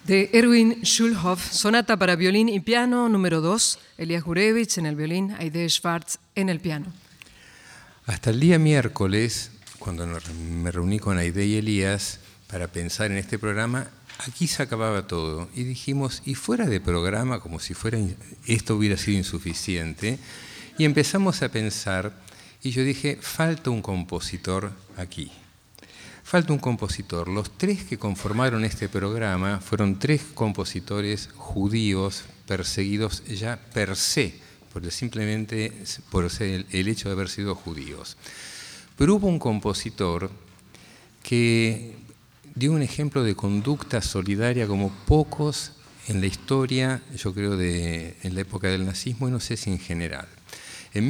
De Erwin Schulhoff, sonata para violín y piano número 2, Elias Gurevich en el violín, Aidé Schwartz en el piano. Hasta el día miércoles, cuando me reuní con Aidé y Elías para pensar en este programa, aquí se acababa todo. Y dijimos, y fuera de programa, como si esto hubiera sido insuficiente, y empezamos a pensar, y yo dije, falta un compositor aquí. Falta un compositor. Los tres que conformaron este programa fueron tres compositores judíos perseguidos ya per se, simplemente por ser el hecho de haber sido judíos. Pero hubo un compositor que dio un ejemplo de conducta solidaria como pocos en la historia, yo creo, en la época del nazismo, y no sé si en general. En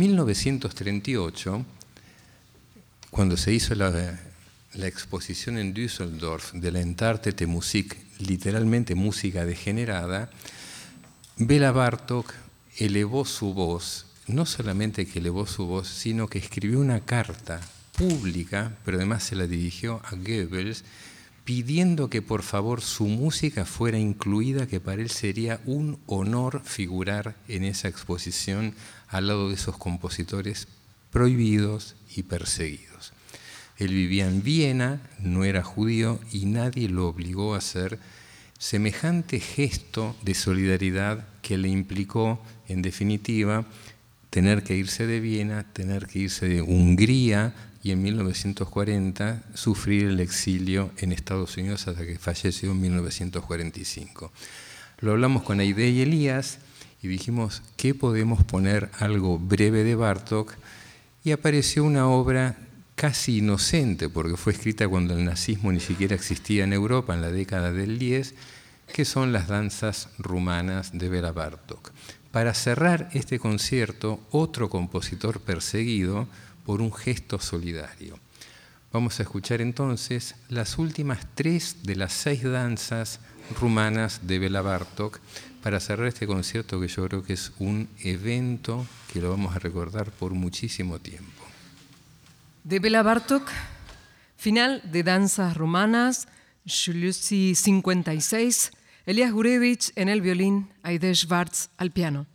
1938, cuando se hizo la exposición en Düsseldorf de la Entartete Musik, literalmente música degenerada, Béla Bartók elevó su voz, no solamente que elevó su voz, sino que escribió una carta pública, pero además se la dirigió a Goebbels, pidiendo que por favor su música fuera incluida, que para él sería un honor figurar en esa exposición al lado de esos compositores prohibidos y perseguidos. Él vivía en Viena, no era judío y nadie lo obligó a hacer semejante gesto de solidaridad que le implicó, en definitiva, tener que irse de Viena, tener que irse de Hungría y en 1940 sufrir el exilio en Estados Unidos hasta que falleció en 1945. Lo hablamos con Aidé y Elías y dijimos, ¿qué podemos poner algo breve de Bartók? Y apareció una obra casi inocente, porque fue escrita cuando el nazismo ni siquiera existía en Europa, en la década del 10, que son las danzas rumanas de Béla Bartók. Para cerrar este concierto, otro compositor perseguido por un gesto solidario. Vamos a escuchar entonces las últimas 3 de las 6 danzas rumanas de Béla Bartók para cerrar este concierto que yo creo que es un evento que lo vamos a recordar por muchísimo tiempo. De Béla Bartók, final de danzas rumanas, Juliussi 56, Elias Gurevich en el violín, Aidé Schwartz al piano.